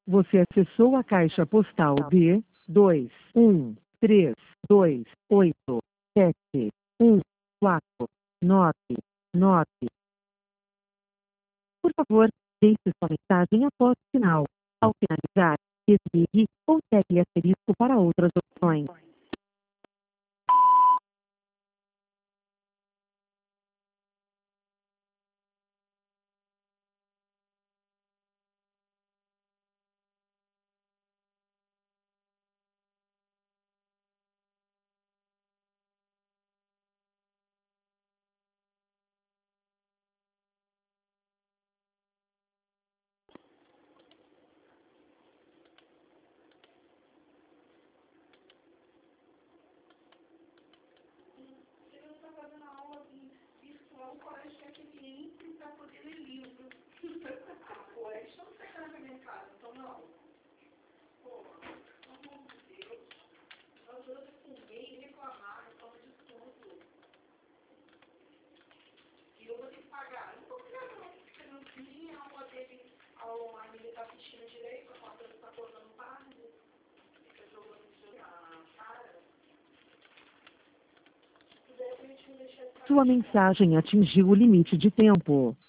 Você acessou a caixa postal de 21328171499. Por favor, deixe sua mensagem após o sinal. Ao finalizar, desligue ou pegue asterisco para outras opções. Sua mensagem atingiu o limite de tempo.